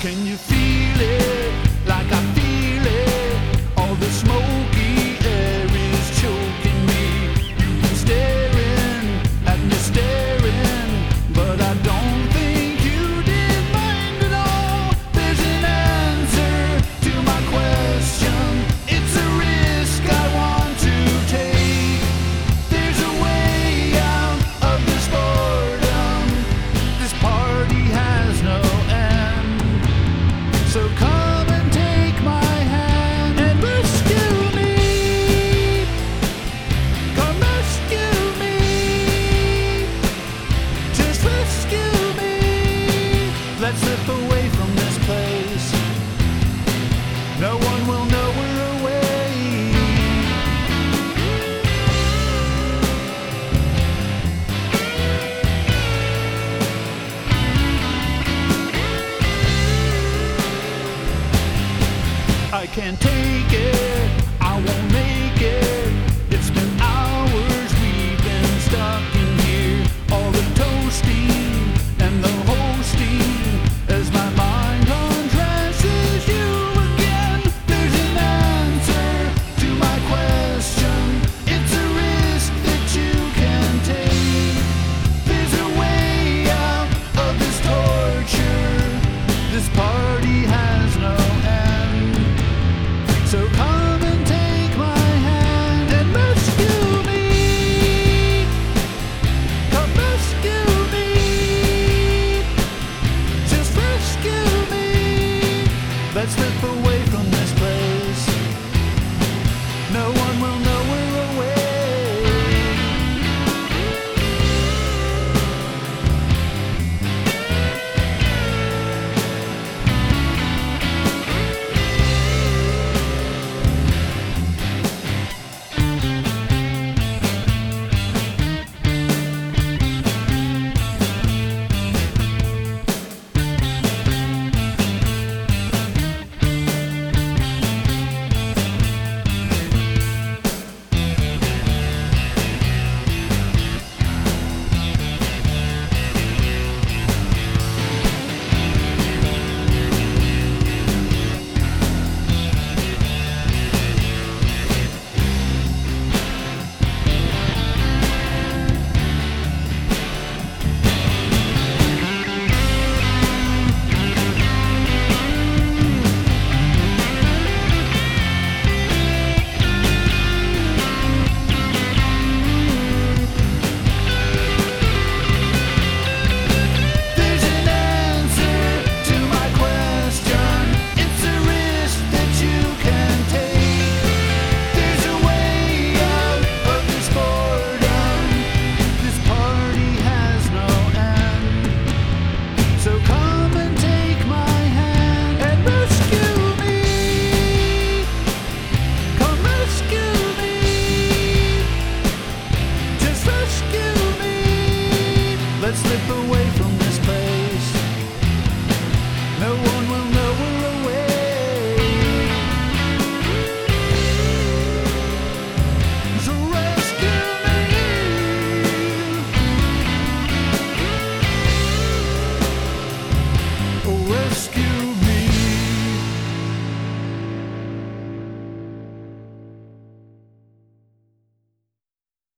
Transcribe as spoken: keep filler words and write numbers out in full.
Can you feel it like I feel it? All the smoky air is choking me. You've been staring at me, staring, but I don't think you did mind at all. There's an answer to my question. It's a risk I want to take. There's a way out of this boredom. This party has no end. So come and take my hand and rescue me. Come rescue me. Just rescue me. Let's slip away from this place. No one will know we're away. I can't take it, I won't make it. It's been hours we've been stuck in here. All the toasting and the hosting as my mind undresses you again. There's an answer to my question. It's a risk that you can take. There's a way out of this torture. This party has no end. So come and take my hand and rescue me. Come rescue me. Just rescue me. Let's slip away from this place. No one will know we're away. Let's slip away from this place. No one will know we're away. So rescue me. Oh, rescue